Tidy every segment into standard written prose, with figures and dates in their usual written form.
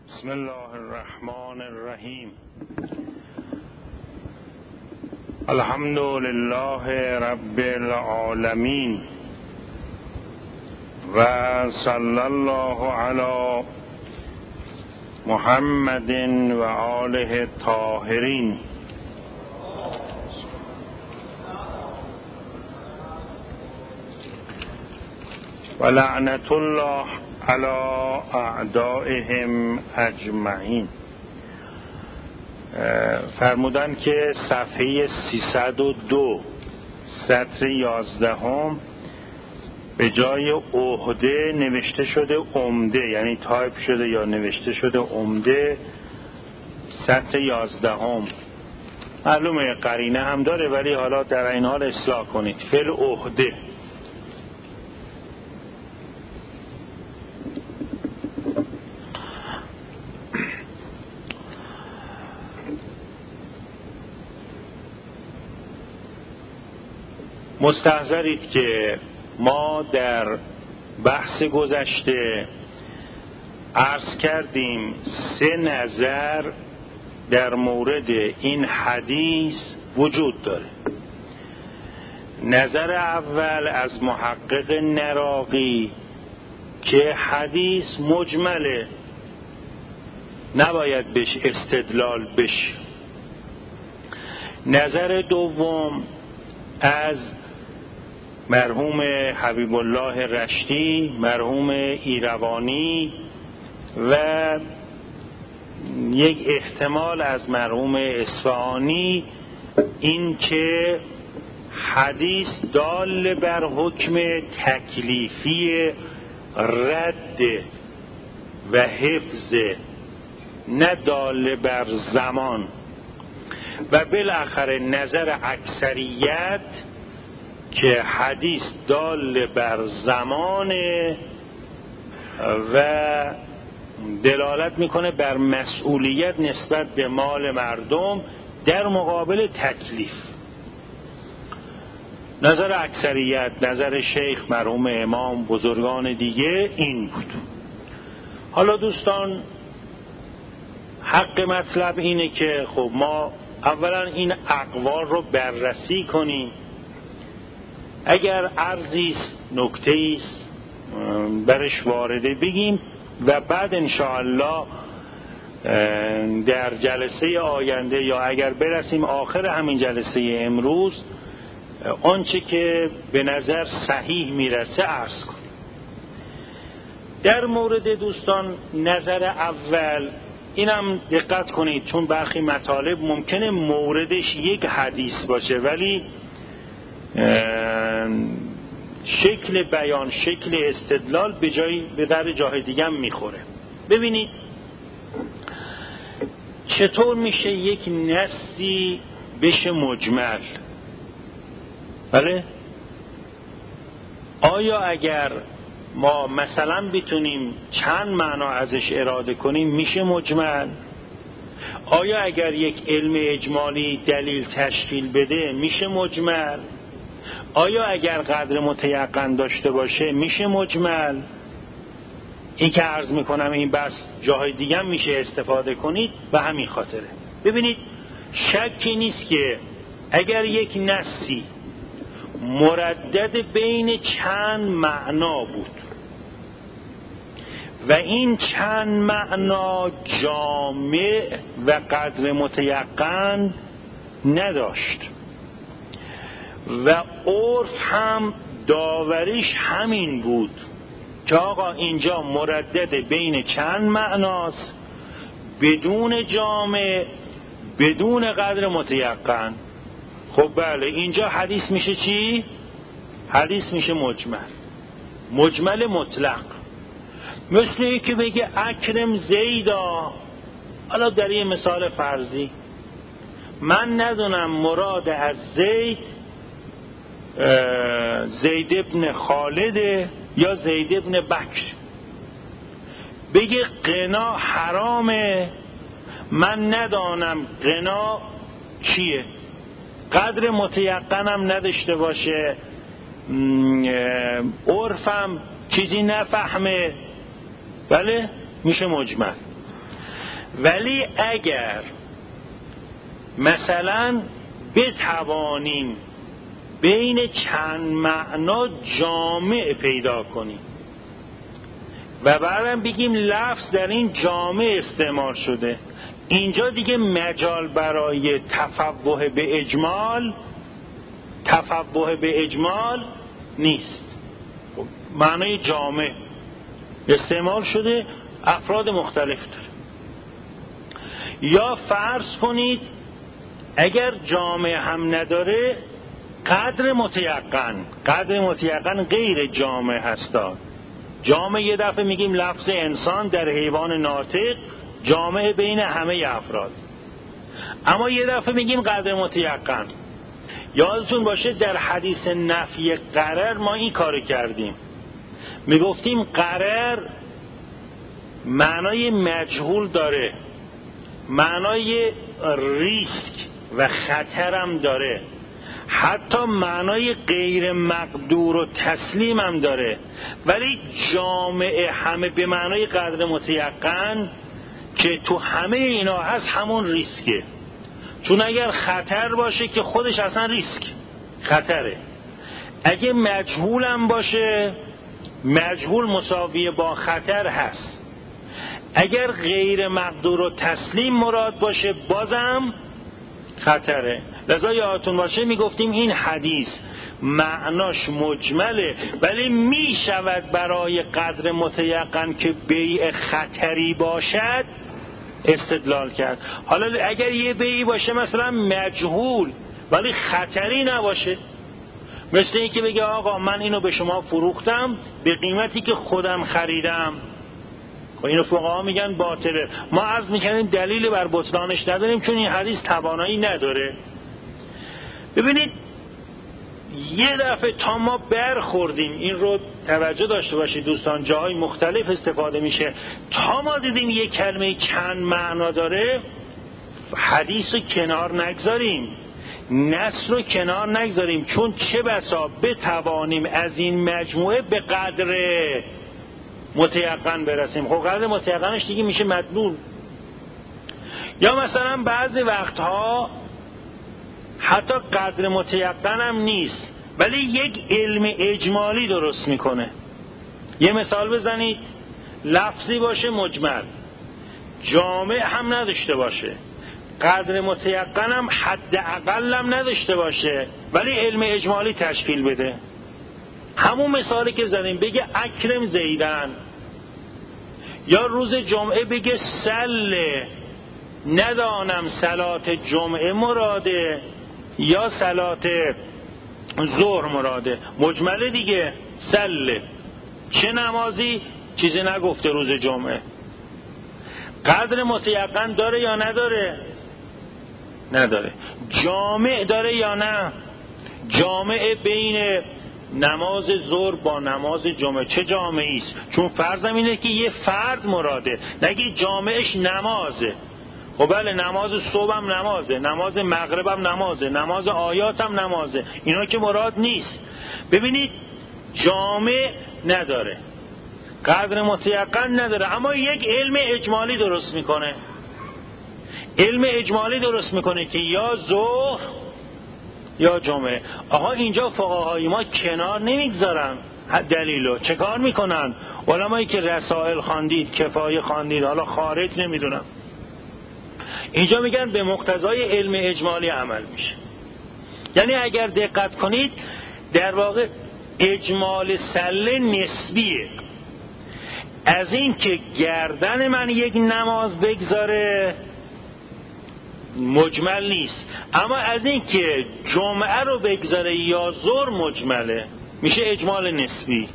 بسم الله الرحمن الرحیم. الحمد لله رب العالمین و صلی الله علی محمد و آله الطاهرین. و لعنت الله علی اعدائهم اجمعین. فرمودن که صفحه 302 سطر 11 به جای عهده نوشته شده عمده، یعنی تایپ شده یا نوشته شده عمده. سطر 11 معلومه قرینه هم داره، ولی حالا در این حال اصلاح کنید. فعل عهده. مستحضرید که ما در بحث گذشته عرض کردیم 3 نظر در مورد این حدیث وجود داره. نظر اول از محقق نراقی که حدیث مجمله، نباید بهش استدلال بشه. نظر دوم از مرحوم حبیب الله رشتی، مرحوم ایروانی و یک احتمال از مرحوم اصفهانی، این که حدیث دال بر حکم تکلیفی رد و حفظ، نه دال بر زمان. و بالاخره نظر اکثریت که حدیث دال بر زمان و دلالت میکنه بر مسئولیت نسبت به مال مردم در مقابل تکلیف. نظر اکثریت، نظر شیخ، مرحوم امام، بزرگان دیگه این بود. حالا دوستان، حق مطلب اینه که خب ما اولا این اقوال رو بررسی کنیم. اگر عرضی است، نکته‌ای است، برش وارده بگیم و بعد انشاءالله در جلسه آینده یا اگر برسیم آخر همین جلسه امروز آنچه که به نظر صحیح میرسه عرض کنیم. در مورد دوستان نظر اول اینم دقت کنید، چون برخی مطالب ممکنه موردش یک حدیث باشه ولی شکل بیان، شکل استدلال به در جای دیگه هم میخوره. ببینید چطور میشه یک نصی بشه مجمل. بله؟ آیا اگر ما مثلا بتونیم چند معنا ازش اراده کنیم میشه مجمل؟ آیا اگر یک علم اجمالی دلیل تشکیل بده میشه مجمل؟ آیا اگر قدر متیقن داشته باشه میشه مجمل؟ این که عرض میکنم این بس جاهای دیگه هم میشه استفاده کنید به همین خاطره. ببینید شکی نیست که اگر یک نصی مردد بین چند معنا بود و این چند معنا جامع و قدر متیقن نداشت و عرف هم داوریش همین بود که آقا اینجا مردد بین چند معناست، بدون جامع، بدون قدر متیقن، خب بله اینجا حدیث میشه چی؟ حدیث میشه مجمل، مجمل مطلق. مثل این که بگه اکرم زیدا. حالا در یه مثال فرضی من ندونم مراد از زید ابن خالد یا زید ابن بکر. بگه قنا حرامه، من ندانم قنا چیه، قدر متیقنم نداشته باشه، عرفم چیزی نفهمه، بله میشه مجمل. ولی اگر مثلا بتوانیم بین چند معنا جامع پیدا کنیم و بعدم بگیم لفظ در این جامع استعمال شده، اینجا دیگه مجال برای تفوه به اجمال نیست. معنای جامع استعمال شده، افراد مختلف داره. یا فرض کنید اگر جامع هم نداره، قدر متیقن غیر جامع هستا. جامع یه دفعه میگیم لفظ انسان در حیوان ناطق جامع بین همه افراد، اما یه دفعه میگیم قدر متیقن. یادتون باشه در حدیث نفی غرر ما این کارو کردیم، میگفتیم غرر معنای مجهول داره، معنای ریسک و خطرم داره، حتی معنای غیر مقدور و تسلیم هم داره، ولی جامعه همه به معنای قدر متیقن که تو همه اینا هست همون ریسکه. چون اگر خطر باشه که خودش اصلا خطره. اگه مجهول هم باشه، مجهول مساوی با خطر هست. اگر غیر مقدور و تسلیم مراد باشه بازم خطره. لذا یادتون باشه میگفتیم این حدیث معناش مجمله، ولی میشود برای قدر متیقن که بیع خطری باشد استدلال کرد. حالا اگر یه بیعی باشه مثلا مجهول ولی خطری نباشه، مثل این که بگه آقا من اینو به شما فروختم به قیمتی که خودم خریدم، اینو فقها میگن باطله. ما عرض میکنیم دلیل بر بطلانش نداریم چون این حدیث توانایی نداره. ببینید یه دفعه تا ما برخوردیم، این رو توجه داشته باشید دوستان، جاهای مختلف استفاده میشه، تا ما دیدیم یه کلمه چند معنا داره، حدیث رو کنار نگذاریم، نص رو کنار نگذاریم، چون چه بسا بتوانیم از این مجموعه به قدر متیقن برسیم. خب قدر متیقنش دیگه میشه مدلول. یا مثلا بعضی وقتها حتی قدر متیقن هم نیست ولی یک علم اجمالی درست میکنه. یه مثال بزنید، لفظی باشه مجمل، جامع هم نداشته باشه، قدر متیقن هم حد اقل هم نداشته باشه، ولی علم اجمالی تشکیل بده. همون مثالی که زدیم، بگه اکرم زیدن، یا روز جمعه بگه سله، ندانم صلات جمعه مراده یا صلات ظهر مراده، مجمله دیگه. سله چه نمازی؟ چیزی نگفته روز جمعه. قدر متیقن داره یا نداره؟ نداره. جامع داره یا نه؟ جامع بین نماز ظهر با نماز جمعه چه جامعی است؟ چون فرضم اینه که یه فرد مراده، نگی جامعش نمازه. خب بله، نماز صبح هم نمازه، نماز مغرب هم نمازه، نماز آیات هم نمازه، اینا که مراد نیست. ببینید جامع نداره، قدر متیقن نداره، اما یک علم اجمالی درست میکنه. علم اجمالی درست میکنه که یا ظهر یا جمعه. آها اینجا فقهای ما کنار نمیگذارن دلیلو. چه کار میکنن؟ علمایی که رسائل خواندید، کفایه خواندید، حالا خارج نمیدونم، اینجا میگن به مقتضای علم اجمالی عمل میشه. یعنی اگر دقت کنید در واقع اجمال سله نسبیه. از این که گردن من یک نماز بگذاره مجمل نیست، اما از این که جمعه رو بگذاره یا ظهر مجمله، میشه اجمال نسبی.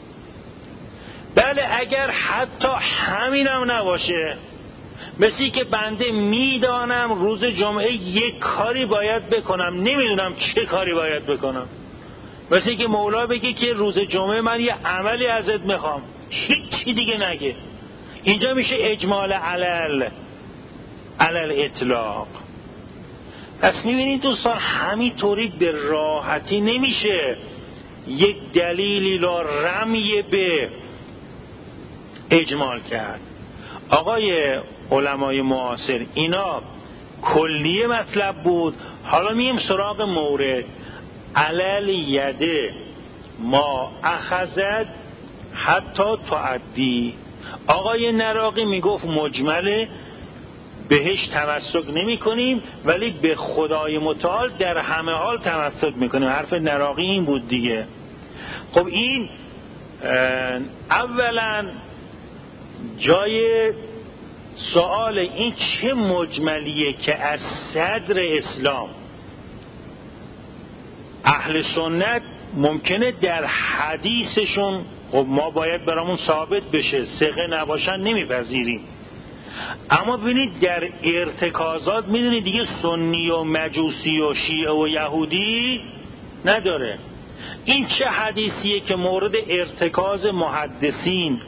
بله اگر حتی همینم نباشه، مثلی که بنده میدانم روز جمعه یک کاری باید بکنم، نمیدونم چه کاری باید بکنم، مثلی که مولا بگه که روز جمعه من یه عملی ازت میخوام، هیچی دیگه نگه، اینجا میشه اجمال علل اطلاق. پس میبینید دوستان همینطوری به راحتی نمیشه یک دلیلی را رمی به اجمال کرد. آقای علمای معاصر اینا کلیه مطلب بود. حالا میم سراغ مورد علل یده ما اخذت حتی تعدی. آقای نراقی میگفت مجمله بهش تمسک نمی کنیم ولی به خدای متعال در همه حال تمسک میکنیم. حرف نراقی این بود دیگه. خب این اولا جای سوال این چه مجملیه که از صدر اسلام اهل سنت ممکنه در حدیثشون، خب ما باید برامون ثابت بشه، ثقه نباشن نمیپذیریم، اما ببینید در ارتکازات میدونید دیگه سنی و مجوسی و شیعه و یهودی نداره. این چه حدیثیه که مورد ارتکاز محدثین،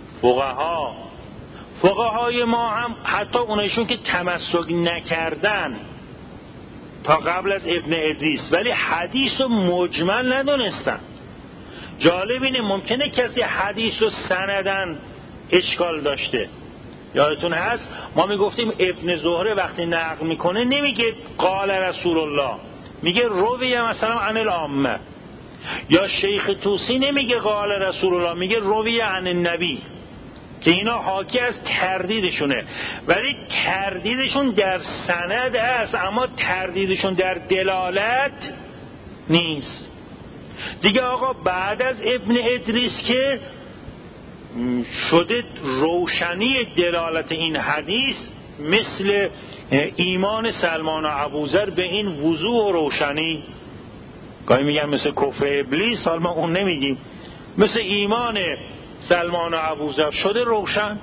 فقهای ما هم حتی اونایشون که تمسک نکردن تا قبل از ابن ادریس ولی حدیث رو مجمل ندونستن. جالب اینه ممکنه کسی حدیث رو سندن اشکال داشته. یادتون هست ما میگفتیم ابن زهره وقتی نقل میکنه نمیگه قال رسول الله، میگه رویه مثلا عن العامه. یا شیخ طوسی نمیگه قال رسول الله، میگه رویه عن النبی، که اینا حاکی از تردیدشونه. ولی تردیدشون در سند هست اما تردیدشون در دلالت نیست دیگه. آقا بعد از ابن ادریس که شده روشنی دلالت این حدیث مثل ایمان سلمان و ابوذر به این وضوح و روشنی، گاهی میگن مثل کفر ابلیس، حالا ما اون نمیگیم، مثل ایمان سلمان و ابوذر شده روشن.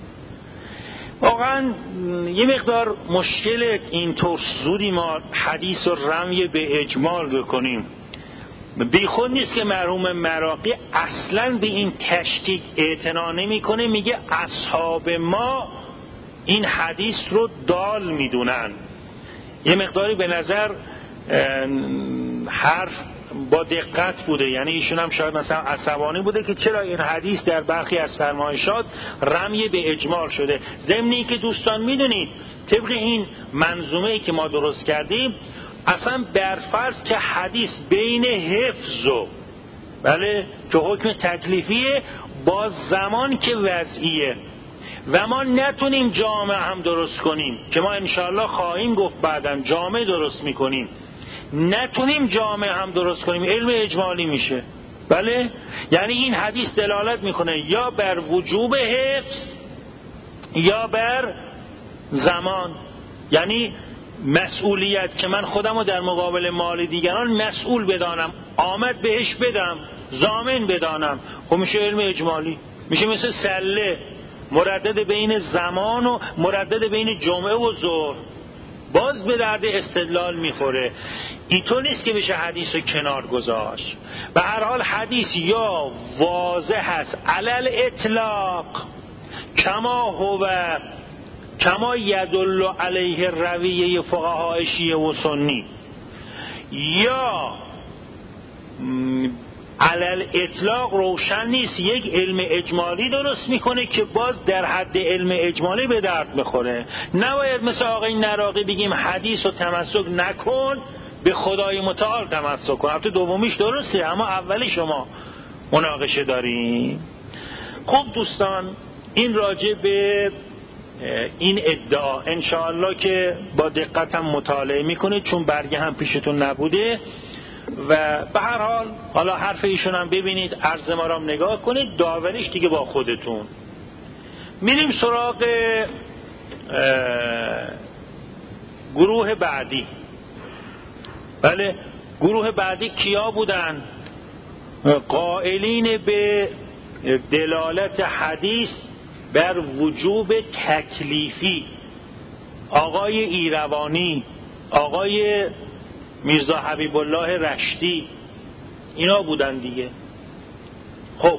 واقعا یه مقدار مشکل اینطور زودی ما حدیث و رمی به اجمال بکنیم. بیخود نیست که مرحوم مراغی اصلا به این تشکیک اعتنا نمیکنه، میگه اصحاب ما این حدیث رو دال میدونن. یه مقداری به نظر حرف با دقت بوده، یعنی ایشون هم شاید مثلا عصبانی بوده که چرا این حدیث در برخی از فرمایشات رمی به اجمال شده. ضمنی که دوستان میدونید طبق این منظومه‌ای که ما درست کردیم اصلا برفرض که حدیث بین حفظ و بله که حکم تکلیفیه با زمان که وضعیه و ما نتونیم جامع هم درست کنیم که ما انشاءالله خواهیم گفت بعداً جامع درست میکنیم، نتونیم جامع هم درست کنیم علم اجمالی میشه. بله یعنی این حدیث دلالت میکنه یا بر وجوب حفظ یا بر زمان، یعنی مسئولیت که من خودم رو در مقابل مال دیگران مسئول بدانم، آمد بهش بدم، ضامن بدانم، خب میشه علم اجمالی، میشه مثل سله مردد بین زمان و مردد بین جمعه و ظهر، باز به درد استدلال میخوره. اینطور نیست که بشه حدیث رو کنار گذاشت. به هر حال حدیث یا واضح هست علل اطلاق کما یدل علیه رویه فقهای شیعه و سنی، یا علل اطلاق روشن نیست یک علم اجمالی درست میکنه که باز در حد علم اجمالی به درد بخوره. نباید مثل آقای نراقی بگیم حدیث رو تمسک نکن به خدای متعال تمسک کن. البته دومیش درسته اما اولی شما مناقشه داریم. خب دوستان این راجع به این ادعا انشاءالله که با دقت هم مطالعه میکنید چون برگه هم پیشتون نبوده و به هر حال حالا حرف ایشون هم ببینید، عرض ما را هم نگاه کنید، داوریش دیگه با خودتون. میریم سراغ گروه بعدی. بله گروه بعدی کیا بودن؟ قائلین به دلالت حدیث بر وجوب تکلیفی، آقای ایروانی، آقای میرزا حبیب الله رشتی، اینا بودن دیگه. خب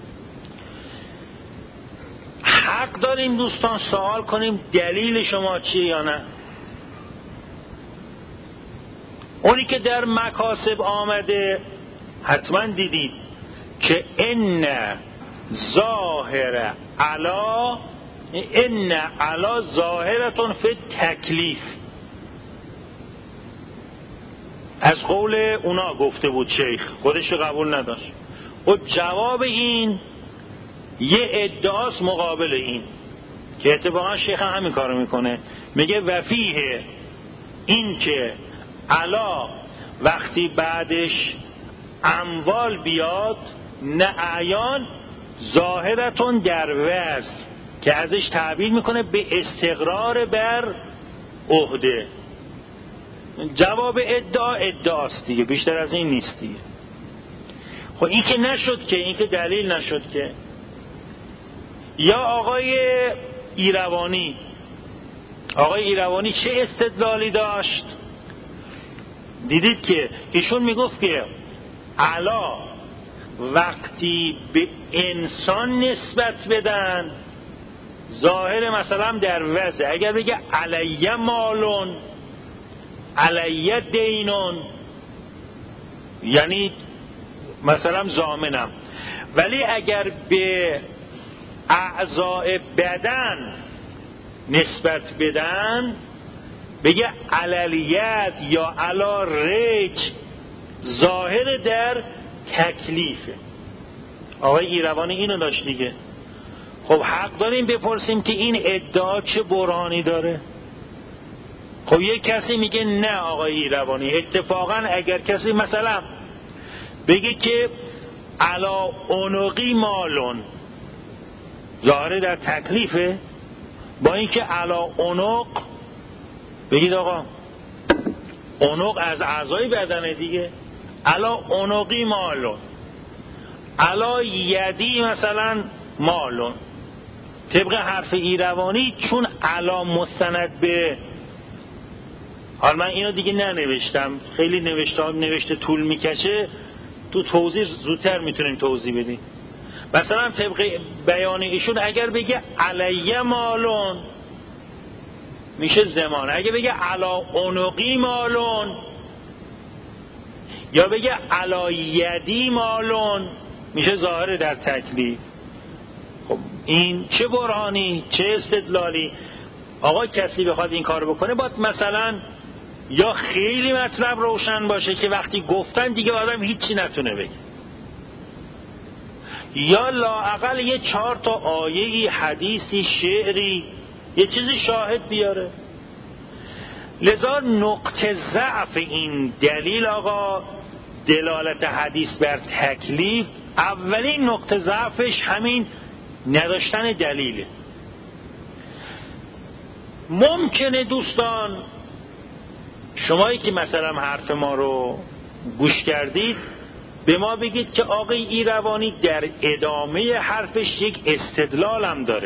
حق داریم دوستان سوال کنیم دلیل شما چیه یا نه؟ اونی که در مکاسب آمده حتما دیدید که ان ظاهر علا ان علا ظاهرتون فی تکلیف، از قول اونا گفته بود شیخ، خودش قبول نداشت. و جواب این یه ادعاست مقابل این که اتفاقا شیخ هم همین کارو میکنه، میگه وفیه این که علا وقتی بعدش اموال بیاد نه اعیان ظاهرتون در وزن، که ازش تعبیر میکنه به استقرار بر عهده. جواب ادعاست دیگه، بیشتر از این نیست دیگه. خب این که نشد که، این که دلیل نشد که. یا آقای ایروانی چه استدلالی داشت؟ دیدید که ایشون میگفت که علا وقتی به انسان نسبت بدن ظاهر مثلا در وضع، اگر بگه علیه مالون علیه دینون یعنی مثلا ضامنم، ولی اگر به اعضاء بدن نسبت بدن بگه علالید یا علا رج ظاهر در تکلیفه. آقای ایروانی اینو داشت دیگه. خب حق داریم بپرسیم که این ادعا چه برهانی داره؟ خب یک کسی میگه نه آقای ایروانی، اتفاقا اگر کسی مثلا بگه که علا عنقی مالون ظاهر در تکلیفه، با اینکه علا عنق بگید آقا عنق از اعضای بدنه دیگه، علا عنقی مالون علا یدی مثلا مالون، طبق حرف ایروانی چون علا مستند به، حالا من اینو دیگه ننوشتم، خیلی نوشته طول میکشه، تو توضیح زودتر میتونیم توضیح بدیم. مثلا طبق بیان ایشون اگر بگه علیه مالون میشه زمان، اگه بگه علا عنقی مالون یا بگه علا یدی مالون میشه ظاهر در تکلیف. خب این چه برهانی، چه استدلالی؟ آقا کسی بخواد این کار بکنه باید مثلا یا خیلی مطلب روشن باشه که وقتی گفتن دیگه آدم هیچی نتونه بگه، یا لااقل یه 4 تا آیه‌ای، حدیثی، شعری، یه چیزی شاهد بیاره. لذا نقطه ضعف این دلیل آقا دلالت حدیث بر تکلیف، اولین نقطه ضعفش همین نداشتن دلیله. ممکنه دوستان شمایی که مثلا حرف ما رو گوش کردید به ما بگید که آقای ایروانی در ادامه حرفش یک استدلال هم داره.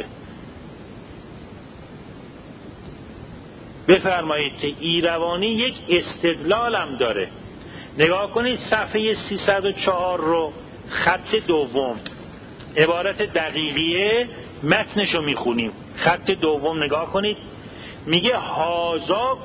بفرمایید که ایروانی یک استدلال هم داره. نگاه کنید صفحه 304 رو، خط دوم، عبارت دقیقیه متنشو میخونیم. خط دوم نگاه کنید، میگه هازا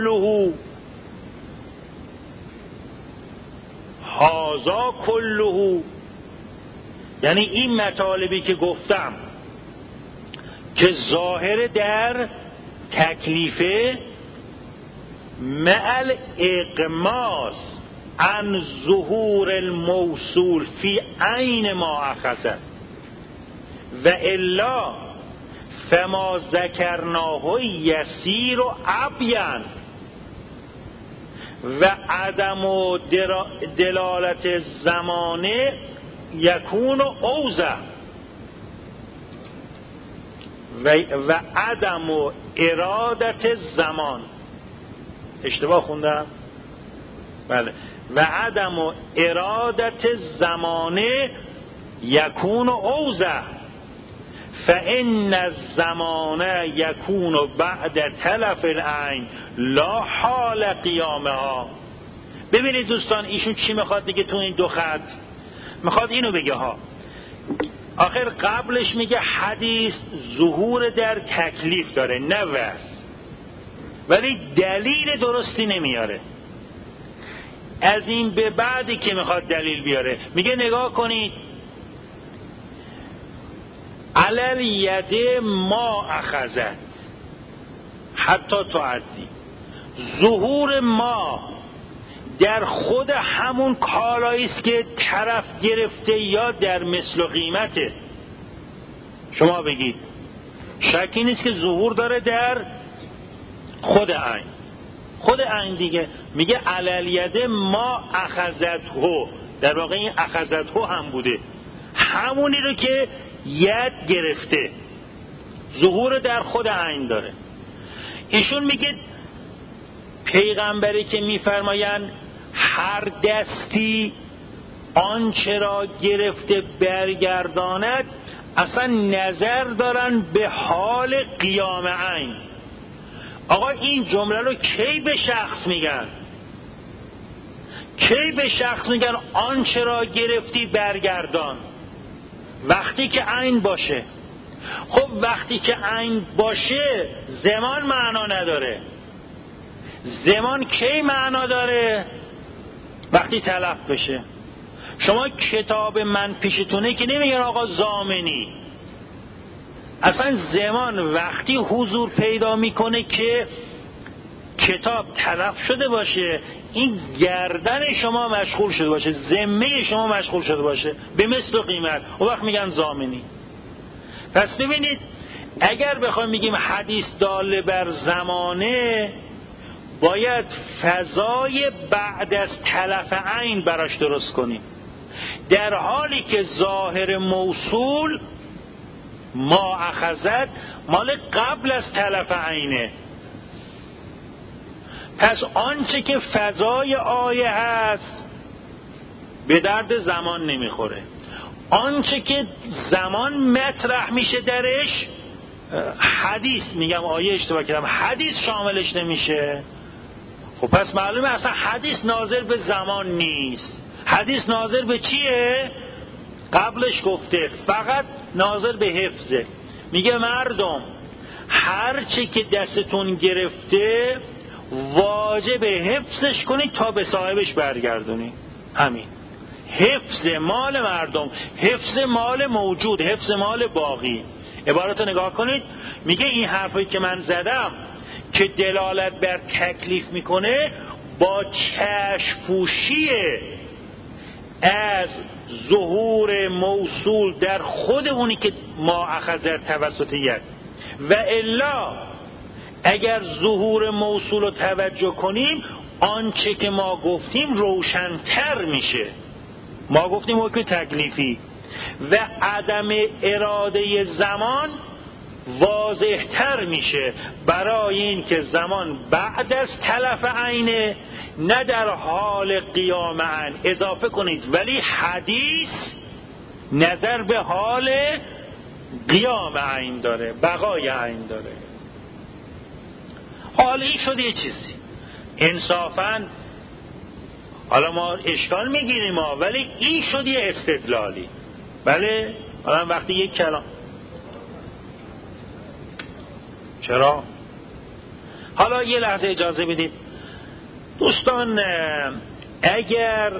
کلهو، یعنی این مطالبی که گفتم که ظاهر در تکلیفه مع اقماس عن ظهور الموصول فی عین ما اخذ و الا فما ذکرناه یسیر و ابین و عدم دلالت زمانه یکون اوضح و عدم ارادت زمان. اشتباه خوندم؟ بله. و عدم ارادت زمانه یکون اوضح فان الزمان یکون بعد تلف العین لا حال قیامها. ببینید دوستان ایشون چی میخواد دیگه تو این دو خط؟ میخواد اینو بگه ها، آخر قبلش میگه حدیث ظهور در تکلیف داره نه وصف، ولی دلیل درستی نمیاره. از این به بعدی که میخواد دلیل بیاره میگه نگاه کنید علل ید ما اخذت حتی تعدی. ظهور ما در خود همون کالایی است که طرف گرفته یا در مثل و قیمته. شما بگید شکی نیست که ظهور داره در خود عین. خود عین دیگه میگه علل ید ما اخذته، در واقع این اخذته هم بوده، همونی رو که ید گرفته، ظهور در خود عین داره. ایشون میگه پیغمبری که میفرمایند هر دستی آنچه را گرفته برگرداند، اصلا نظر دارن به حال قیام عین. آقا این جمله رو کی به شخص میگن؟ کی به شخص میگن آنچه را گرفتی برگردان؟ وقتی که عین باشه. خب وقتی که عین باشه زمان معنا نداره. زمان کی معنا داره؟ وقتی تلف بشه. شما کتاب من پیشتونه که نمیگن آقا ضامنی. اصلا زمان وقتی حضور پیدا میکنه که کتاب تلف شده باشه، این گردن شما مشغول شده باشه، ذمه شما مشغول شده باشه به مثل و قیمت، اون وقت میگن ضامنی. پس ببینید اگر بخوایم میگیم حدیث دال بر زمانه، باید فضای بعد از تلف عین براش درست کنیم، در حالی که ظاهر موصول ما اخذت مال قبل از تلف عینه. پس آنچه که فضای آیه هست به درد زمان نمیخوره، آنچه که زمان مطرح میشه درش حدیث، میگم آیه اشتباه کردم، حدیث شاملش نمیشه. خب پس معلومه اصلا حدیث ناظر به زمان نیست. حدیث ناظر به چیه؟ قبلش گفته فقط ناظر به حفظه. میگه مردم هر چی که دستتون گرفته واجب حفظش کنید تا به صاحبش برگردونید. همین حفظ مال مردم، حفظ مال موجود، حفظ مال باقی. عبارت رو نگاه کنید، میگه این حرفی که من زدم که دلالت بر تکلیف میکنه با چشم‌پوشی از ظهور موصول در خود اونی که ما اخذت توسط ید، و الا اگر ظهور موصول رو توجه کنیم آنچه که ما گفتیم روشن‌تر میشه. ما گفتیم حکم تکلیفی و عدم اراده زمان واضح‌تر میشه، برای این که زمان بعد از تلف عینه، نه در حال قیام عین. اضافه کنید ولی حدیث نظر به حال قیام عین داره، بقای عین داره. حالا این شده یه چیزی انصافاً، حالا ما اشکال میگیریم ولی این شد یه استدلالی. بله حالا وقتی یک کلام، چرا؟ حالا یه لحظه اجازه بدید دوستان، اگر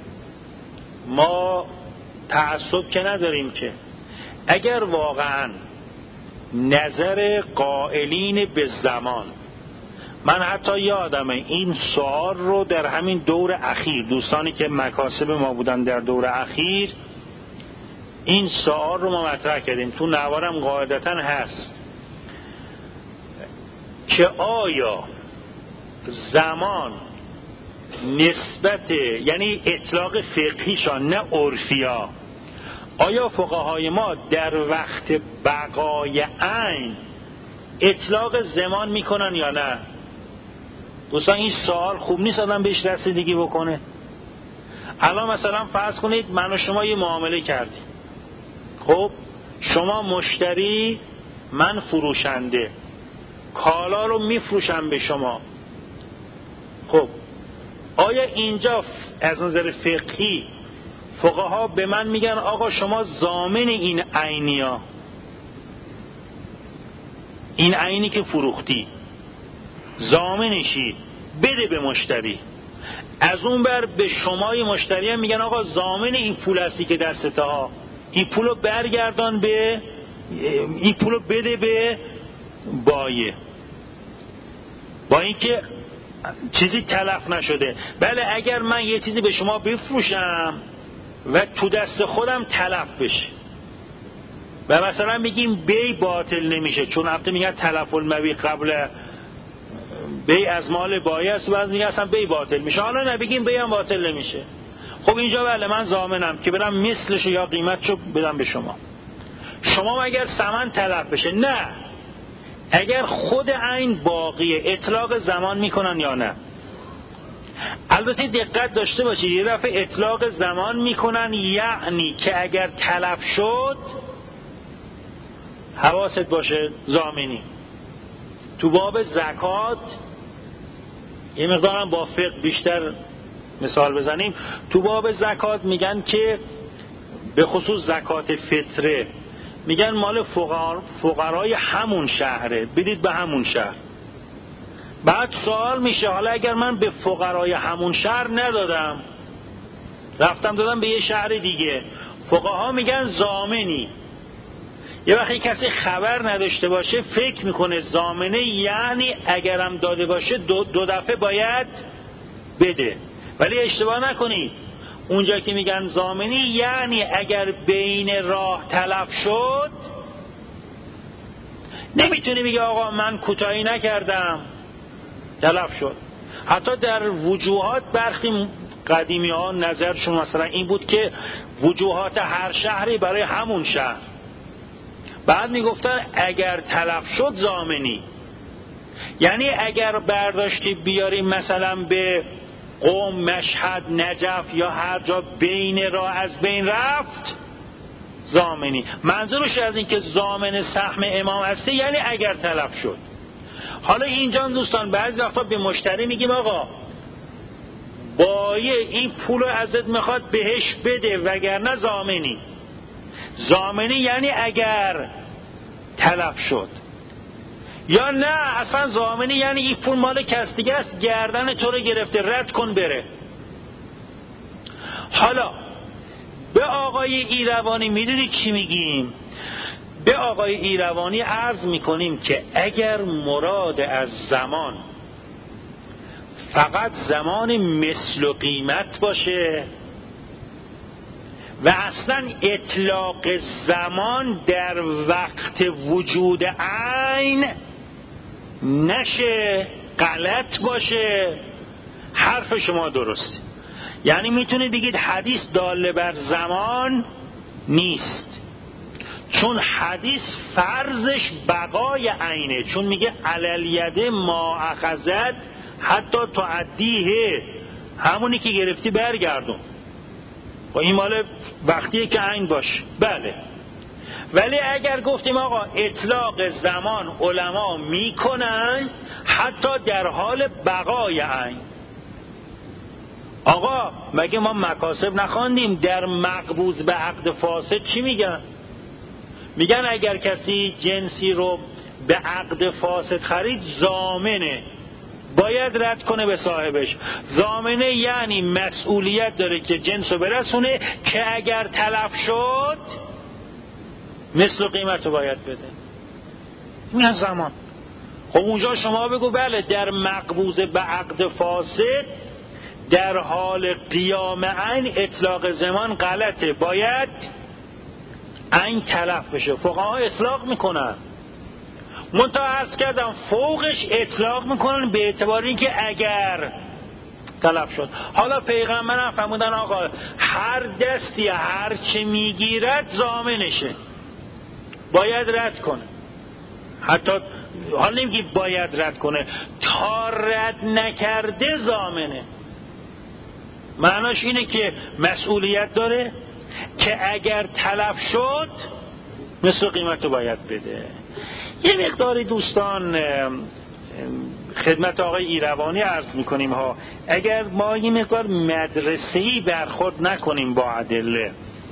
ما تعصب که نداریم، که اگر واقعا نظر قائلین به زمان، من حتی یادمه این سوال رو در همین دور اخیر، دوستانی که مکاسب ما بودن در دور اخیر، این سوال رو ما مطرح کردیم، تو نوارم قاعدتا هست که آیا زمان نسبت، یعنی اطلاق فقهیشان نه عرفیا، آیا فقهای ما در وقت بقای عین اطلاق زمان میکنن یا نه؟ دوستان این سوال خوب نیست آدم بهش رسیدگی بکنه. الان مثلا فرض کنید من و شما یه معامله کردیم، خب شما مشتری من فروشنده، کالا رو میفروشم به شما. خب آیا اینجا از نظر فقهی فقها به من میگن آقا شما ضامن این عینیا، این عینی که فروختی ضامنشی، بده به مشتری، از اون بر به شمای مشتری هم میگن آقا ضامن این پول هستی که دستت ها، این پولو برگردان به این پولو بده به بایه، با اینکه چیزی تلف نشده. بله اگر من یه چیزی به شما بفروشم و تو دست خودم تلف بشه و مثلا میگیم بی باطل نمیشه، چون البته میگن تلف المبیع قبل بی از مال بایه است، بعضی میگن اصلا بی باطل میشه، حالا نبگیم بی هم باطل نمیشه. خب اینجا بله من ضامنم که برم مثلشو یا قیمتشو بدم به شما. شما اگر ثمن تلف بشه، نه اگر خود عین باقیه اطلاق زمان میکنن یا نه. البته دقت داشته باشید یه دفعه اطلاق زمان میکنن یعنی که اگر تلف شد حواست باشه ضامنی. تو باب زکات یه مقدارم با فقه بیشتر مثال بزنیم. تو باب زکات میگن که به خصوص زکات فطره میگن مال فقرای همون شهره، بدید به همون شهر. بعد سوال میشه حالا اگر من به فقرای همون شهر ندادم رفتم دادم به یه شهر دیگه، فقها میگن ضامنی. یه وقتی کسی خبر نداشته باشه فکر میکنه ضامنه یعنی اگرم داده باشه دو دفعه باید بده. ولی اشتباه نکنید، اونجا که میگن ضامنی یعنی اگر بین راه تلف شد نمیتونی بگی آقا من کوتاهی نکردم تلف شد. حتی در وجوهات برخی قدیمی ها نظرشون مثلا این بود که وجوهات هر شهری برای همون شهر، بعد میگفتن اگر تلف شد ضامنی، یعنی اگر برداشتی بیاریم مثلا به قم، مشهد، نجف یا هر جا بین راه از بین رفت ضامنی. منظورش از این که ضامن سهم امام هستی یعنی اگر تلف شد. حالا اینجا دوستان بعضی وقتا به مشتری میگیم آقا بایه این پولو ازت میخواد بهش بده وگرنه ضامنی. ضامنی یعنی اگر تلف شد، یا نه اصلا ضامنی یعنی این پول مال کس دیگه است گردن تو رو گرفته رد کن بره. حالا به آقای ایروانی میدونی چی میگیم؟ به آقای ایروانی عرض میکنیم که اگر مراد از زمان فقط زمان مثل و قیمت باشه و اصلا اطلاق زمان در وقت وجود عین نشه، غلط باشه، حرف شما درسته. یعنی میتونه بگید حدیث داله بر زمان نیست، چون حدیث فرضش بقای عینه، چون میگه علالید ما اخذت حتی تعدیه، همونی که گرفتی برگردون. و این مال وقتیه که عین باشه. بله، ولی اگر گفتیم آقا اطلاق زمان علما میکنن حتی در حال بقای عین. آقا مگه ما مکاسب نخواندیم در مقبوض به عقد فاسد چی میگن؟ میگن اگر کسی جنسی رو به عقد فاسد خرید ضامنه، باید رد کنه به صاحبش. ضامنه یعنی مسئولیت داره که جنس رو برسونه که اگر تلف شد مثل و قیمت رو باید بده. این از زمان. خب اونجا شما بگو بله در مقبوض به عقد فاسد در حال قیام عین اطلاق زمان غلطه، باید عین تلف بشه. فقها اطلاق میکنن، منتها عرض کردم فوقش اطلاق میکنن به اعتبار اینکه اگر تلف شد. حالا پیغمبرم فرمودن آقا هر دستی هر چه میگیرد ضامنشه، باید رد کنه. حتی حالا نمیگی باید رد کنه، تا رد نکرده ضامنه. معناش اینه که مسئولیت داره که اگر تلف شد مثل قیمت رو باید بده. یه مقداری دوستان خدمت آقای ایروانی عرض میکنیم ها، اگر ما یه مقدار مدرسه‌ای برخورد نکنیم با ادله،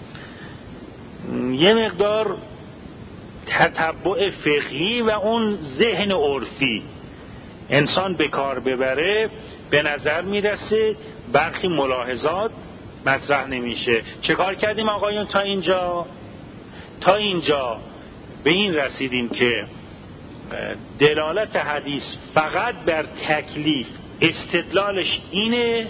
یه مقدار تتبع فقهی و اون ذهن عرفی انسان به کار ببره، به نظر میرسه برخی ملاحظات مطرح نمیشه. چه کار کردیم آقایون تا اینجا؟ تا اینجا به این رسیدیم که دلالت حدیث فقط بر تکلیف استدلالش اینه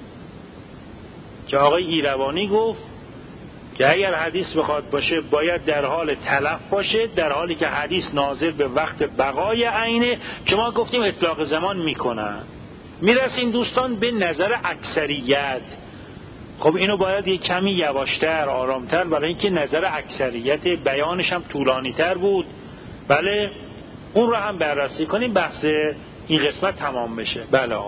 که آقای ایروانی گفت که اگر حدیث بخواد باشه باید در حال تلف باشه، در حالی که حدیث ناظر به وقت بقای عینه، که ما گفتیم اطلاق زمان میکنن. میرسیم دوستان به نظر اکثریت. خب اینو باید یک کمی یواشتر، آرامتر، برای اینکه نظر اکثریت بیانش هم طولانی تر بود. بله اون رو هم بررسی کنیم، بحث این قسمت تمام بشه. بله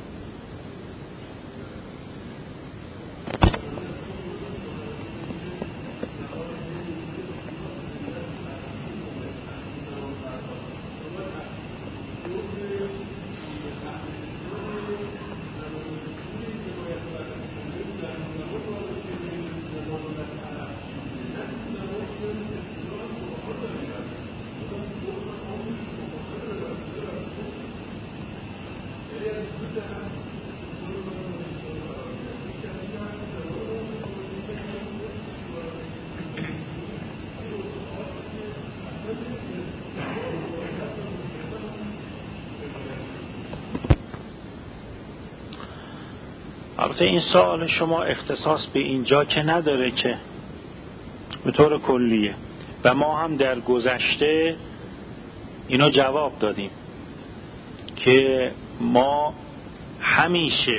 البته این سوال شما اختصاص به اینجا که نداره، که به طور کلیه و ما هم در گذشته اینو جواب دادیم که ما همیشه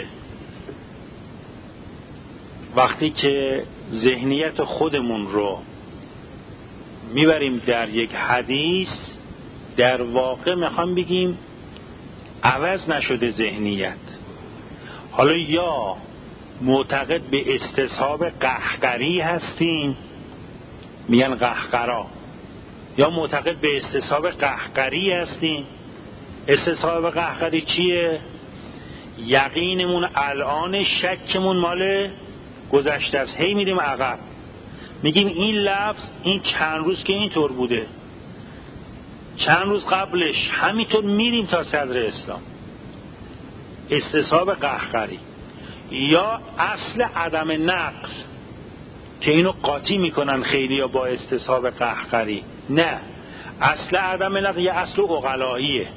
وقتی که ذهنیت خودمون رو میبریم در یک حدیث، در واقع میخوام بگیم عوض نشده ذهنیت. حالا یا معتقد به استصحاب قهقری هستیم، میگن قهقرا، یا معتقد به استصحاب قهقری هستیم. استصحاب قهقری چیه؟ یقینمون الان، شکمون مال گذشته است، هی میریم عقب، میگیم این لفظ این چند روز که اینطور بوده، چند روز قبلش همینطور، میریم تا صدر اسلام. استصحاب قهقری. یا اصل عدم نقل که اینو قاطی میکنن خیلی با استصحاب قهقری. نه، اصل عدم نقل یه اصل عقلاییه.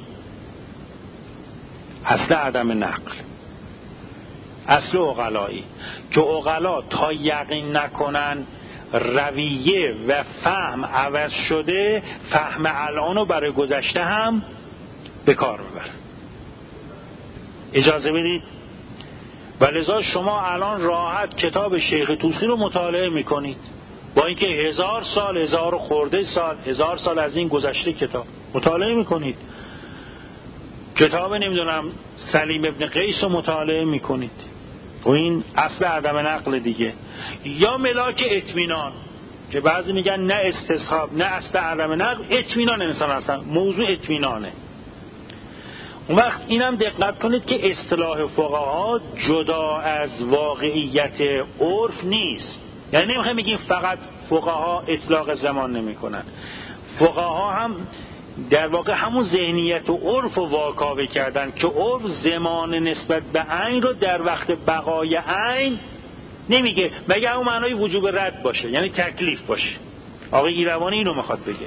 اصل عدم نقل اصل عقلایی که عقلا تا یقین نکنن رویه و فهم عوض شده، فهم الانو برای گذشته هم به کار میبرن. اجازه بدید. ولذا شما الان راحت کتاب شیخ طوسی رو مطالعه میکنید، با اینکه 1000 سال، 1000 خورده سال، 1000 سال از این گذشته کتاب مطالعه میکنید. کتاب نمیدونم سلیم ابن قیس رو مطالعه میکنید و این اصل عدم نقل دیگه. یا ملاک اطمینان که بعضی میگن نه استصحاب نه اصل عدم نقل، اطمینان انسان هستن، موضوع اطمینانه. اون وقت اینم دقت کنید که اصطلاح فقها جدا از واقعیت عرف نیست. یعنی نمیخوایم بگیم فقط فقها اطلاق زمان نمیکنن، فقها هم در واقع همون ذهنیت و عرف رو واکاوی کردن که عرف زمان نسبت به عین رو در وقت بقای عین نمیگه، مگه اون معنای وجوب رد باشه، یعنی تکلیف باشه. آقای ایروانی اینو میخواد بگه.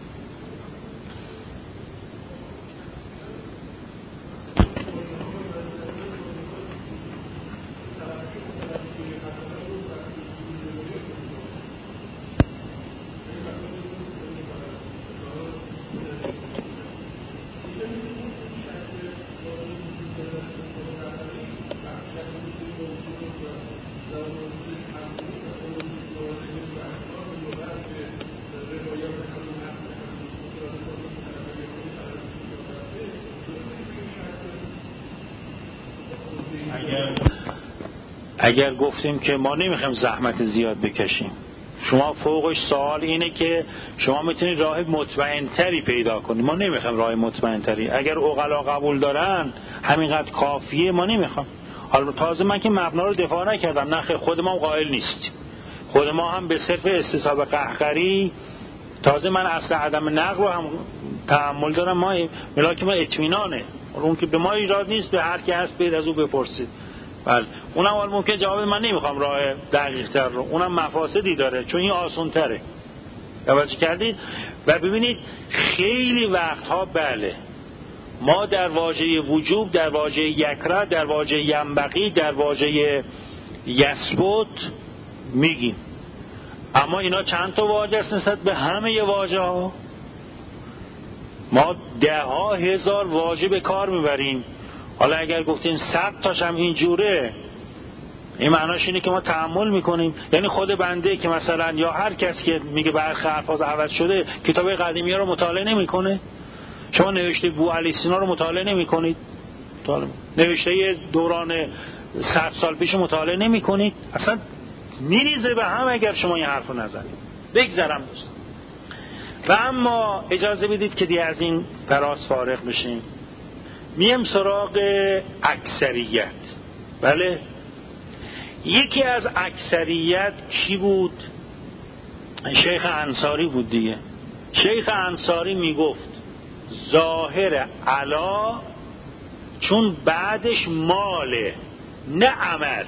اگر گفتیم که ما نمیخوایم زحمت زیاد بکشیم، شما فوقش سوال اینه که شما میتونید راه مطمئن‌تری پیدا کنید، ما نمیخوایم راه مطمئن‌تری. اگر عقلا قبول دارن همینقدر کافیه، ما نمیخوام. حالا تازه من که مبنا رو دفاع نکردم، نه خود ما قائل نیست، خود ما هم به صرف استصحاب قهقری، تازه من اصل عدم نقل رو هم تحمل دارم، ما ملاک ما اطمینانه، اون که به ما ایراد نیست، به هر کی هست برید از او بپرسید. بله اونم حال ممکن جواب من نمیخوام راه دقیق تر رو، اونم مفاسدی داره چون این آسان تره. توجه کردید؟ و ببینید خیلی وقتها بله ما در واژه وجوب، در واژه یکره، در واژه ینبغی، در واژه یثبت میگیم، اما اینا چند تا واژه است نسبت به همه واژه ها؟ ما 10,000 واژه به کار میبریم. حالا اگر گفتین 100 تاش هم اینجوره، این معناش اینه که ما تأمل میکنیم. یعنی خود بنده که مثلا یا هر کس که میگه برخی الفاظ عوض شده کتاب قدیمی ها رو مطالعه نمیکنه. شما نوشته بوعلی سینا رو مطالعه نمیکنید، نوشته دوران 100 سال پیش مطالعه نمیکنید، اصلا میریزه به هم اگر شما این حرف رو نزنید. بگذرم دوستان. و اما اجازه بدید که دیگه از این فراز فارغ بشیم، میم سراغ اکثریت. بله، یکی از اکثریت کی بود؟ شیخ انصاری بود دیگه. شیخ انصاری میگفت ظاهر علا چون بعدش ماله نه عمل،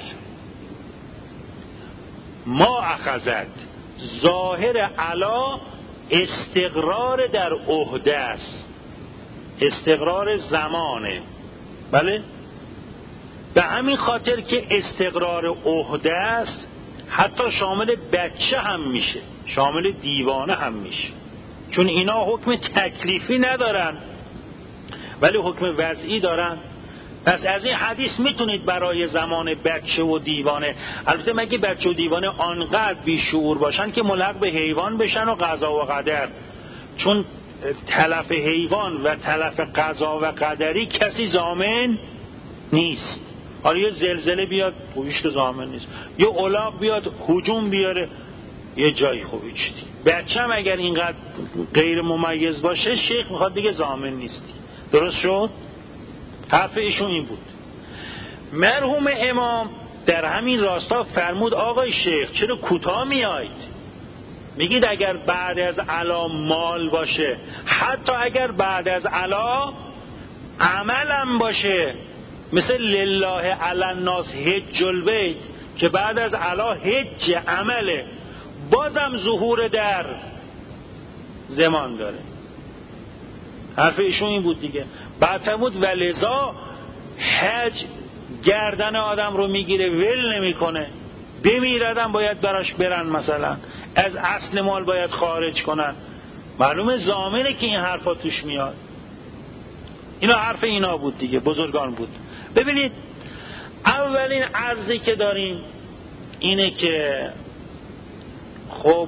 ما اخذت ظاهر علا استقرار در عهده است، استقرار زمانه. بله، به همین خاطر که استقرار عهده است حتی شامل بچه هم میشه، شامل دیوانه هم میشه، چون اینا حکم تکلیفی ندارن ولی حکم وضعی دارن. پس از این حدیث میتونید برای زمان بچه و دیوانه، البته مگه بچه و دیوانه آنقدر بیشعور باشن که ملحق به حیوان بشن و قضا و قدر، چون تلف حیوان و تلف قضا و قدری کسی ضامن نیست. حالا یه زلزله بیاد خوبیش که ضامن نیست، یه الاغ بیاد هجوم بیاره یه جایی خوبی چیدی. بچه هم اگر اینقدر غیر ممیز باشه شیخ میخواد دیگه ضامن نیستی. درست شد؟ حرف ایشون این بود. مرحوم امام در همین راستا فرمود آقای شیخ چرا کوتاه میایید؟ میگید اگر بعد از علا مال باشه، حتی اگر بعد از علا عملم باشه، مثل لله علی الناس حج البیت که بعد از علا حج عمله، بازم ظهور در زمان داره. حرف ایشون این بود دیگه. بعد فرمود ولذا حج گردن آدم رو میگیره ول نمیکنه، بمیردم باید براش برن، مثلا از اصل مال باید خارج کنن. معلومه ضامنه که این حرفا توش میاد. اینا حرف اینا بود دیگه، بزرگان بود. ببینید اولین عرضی که داریم اینه که خب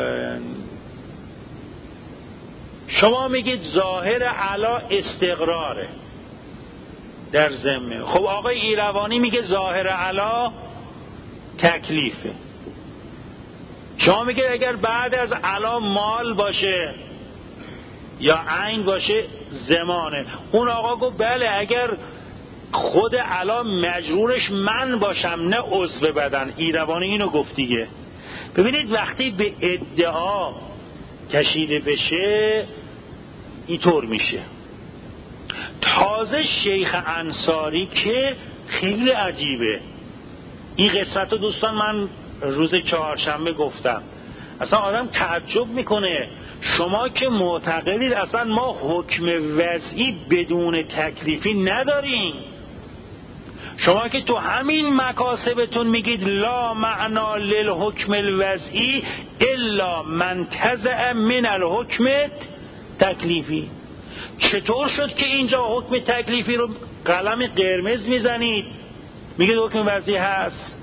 شما میگید ظاهر علا استقراره در ذمه، خب آقای ایروانی میگه ظاهر علا تکلیفه. شما میگید اگر بعد از علا مال باشه یا عین باشه زمانه. اون آقا گفت بله اگر خود علا مجرورش من باشم نه عضو بدن. ایروانی اینو گفت دیگه. ببینید وقتی به ادعا کشیده بشه اینطور میشه. تازه شیخ انصاری که خیلی عجیبه، این قصت رو دوستان من روز چهارشنبه گفتم، اصلا آدم تعجب میکنه. شما که معتقدید اصلا ما حکم وضعی بدون تکلیفی نداریم، شما که تو همین مکاسبتون میگید لا معنا للحکم الوضعی الا من تزع من الحکم تکلیفی، چطور شد که اینجا حکم تکلیفی رو قلم قرمز میزنید میگید حکم وضعی هست؟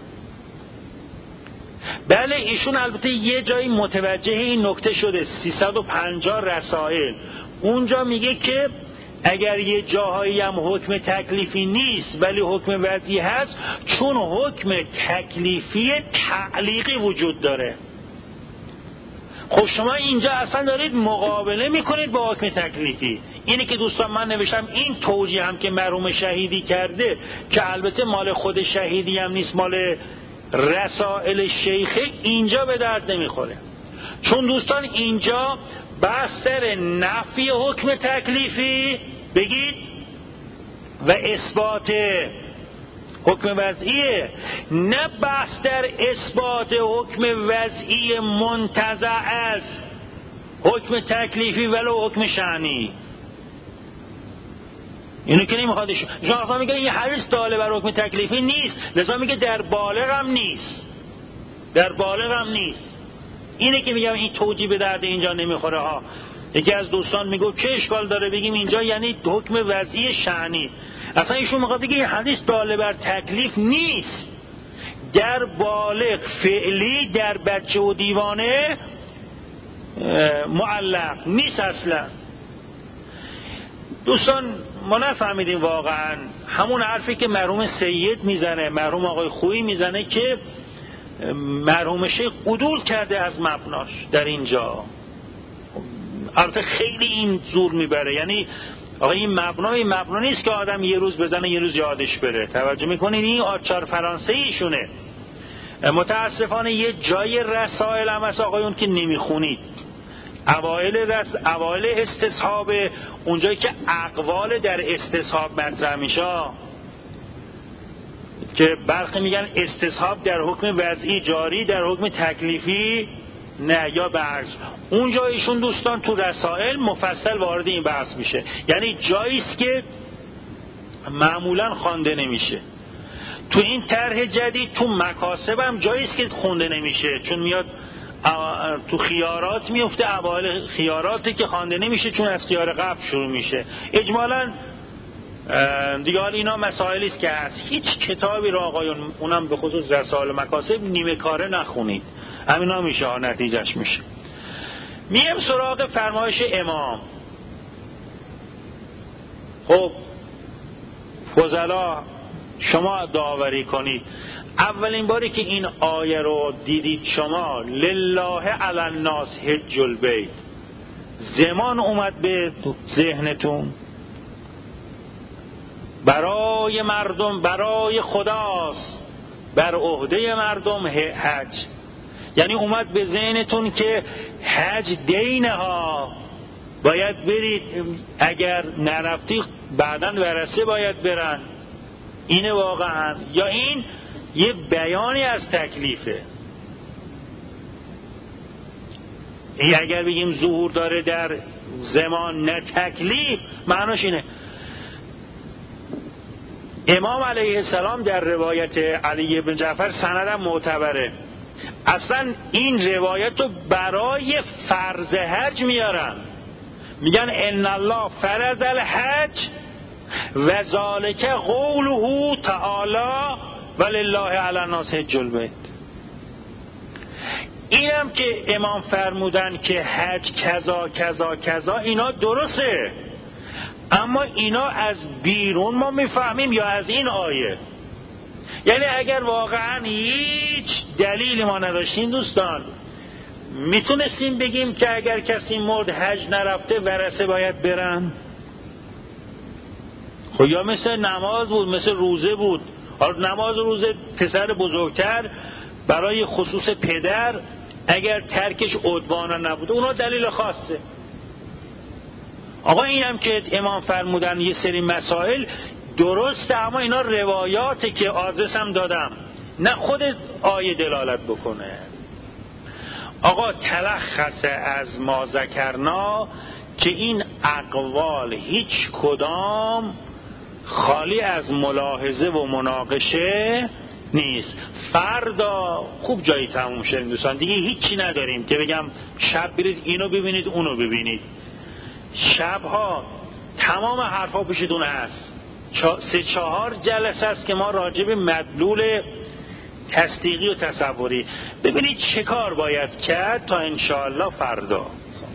بله ایشون البته یه جایی متوجه این نکته شده، 350 رسائل اونجا میگه که اگر یه جاهایی هم حکم تکلیفی نیست ولی حکم وضعی هست، چون حکم تکلیفی تعلیقی وجود داره. خب شما اینجا اصلا دارید مقابله میکنید با حکم تکلیفی. اینی که دوستان من نوشتم این توجیه هم که مرحوم شهیدی کرده که البته مال خود شهیدی هم نیست، مال رسائل شیخه، اینجا به درد نمیخوره. چون دوستان اینجا بحث سر نفی حکم تکلیفی بگید و اثبات حکم وضعیه، نه بحث در اثبات حکم وضعی منتزع از حکم تکلیفی ولو حکم شأنی. اینو که نمیخواد شما میگه این حدیث داله بر حکم تکلیفی نیست، لذا میگه در بالغ هم نیست، در بالغ هم نیست. اینه که میگم این توجیه به درد اینجا نمیخوره ها. یکی از دوستان میگه چه اشکال داره بگیم اینجا یعنی حکم وضعی شأنی. اصلا ایشون میخواد بگه این حدیث داله بر تکلیف نیست، در بالغ فعلی در بچه و دیوانه معلق نیست اصلا. دوستان ما نفهمیدیم واقعا همون حرفی که مرحوم سید میزنه، مرحوم آقای خویی میزنه که مرحوم شیخ عدول کرده از مبناش در اینجا. البته خیلی این زور میبره، یعنی آقا این مبنا نیست که آدم یه روز بزنه یه روز یادش بره. توجه میکنین این آچار فرانسه ایشونه. متاسفانه یه جای رسائل هم هست آقایون که نمیخونید، اوائل استصحاب، اونجایی که اقوال در استصحاب مطرح میشه که برخی میگن استصحاب در حکم وضعی جاری در حکم تکلیفی نه یا برعکس، اونجا ایشون دوستان تو رسائل مفصل وارد این بحث میشه. یعنی جاییست که معمولا خوانده نمیشه. تو این طرح جدید تو مکاسب هم جاییست که خونده نمیشه، چون میاد تو خیارات میفته، اوایل خیاراتی که خوانده نمیشه چون از خیار قبل شروع میشه. اجمالا دیگه حال اینا مسائلی است که هست. هیچ کتابی رو آقایون اونم به خصوص رسائل مکاسب نیمه کاره نخونید، همینا میشه نتیجهش میشه. میم سراغ فرمایش امام. خب فضلا شما داوری کنید. اولین باری که این آیه رو دیدید شما لله علی الناس حج البیت، زمان اومد به ذهنتون؟ برای مردم، برای خداست، بر عهده مردم حج. یعنی اومد به ذهنتون که حج دینه ها، باید برید، اگر نرفتی بعداً ورثه باید برن. اینه واقعا، یا این یه بیانی از تکلیفه؟ این اگر بگیم ظهور داره در زمان نه تکلیف، معناش اینه. امام علیه السلام در روایت علی بن جعفر سندم معتبره، اصلا این روایت رو برای فرض حج میارن، میگن ان الله فرض الحج و ذالک قوله تعالی ولله علی الناس حج البیت. اینم که امام فرمودن که حج کذا کذا کذا، اینا درسته، اما اینا از بیرون ما میفهمیم یا از این آیه؟ یعنی اگر واقعا هیچ دلیلی ما نداشتیم دوستان، میتونستیم بگیم که اگر کسی مرد حج نرفته ورثه باید برن؟ خب یا مثل نماز بود، مثل روزه بود. حالا نماز و روزه پسر بزرگتر برای خصوص پدر اگر ترکش عدوانه نبوده اونا دلیل خاصه. آقا اینم که امام فرمودن یه سری مسائل درسته، اما اینا روایاته که آدرس هم دادم، نه خود آیه دلالت بکنه. آقا تلخص از ما ذکرنا که این اقوال هیچ کدام خالی از ملاحظه و مناقشه نیست. فردا خوب جایی تموم شد دوستان، دیگه هیچی نداریم که بگم شب برید اینو ببینید اونو ببینید. شبها تمام حرفا پیشتون هست، 3-4 جلسه است که ما راجع به مدلول تصدیقی و تصوری ببینید چه کار باید کرد تا انشاءالله فردا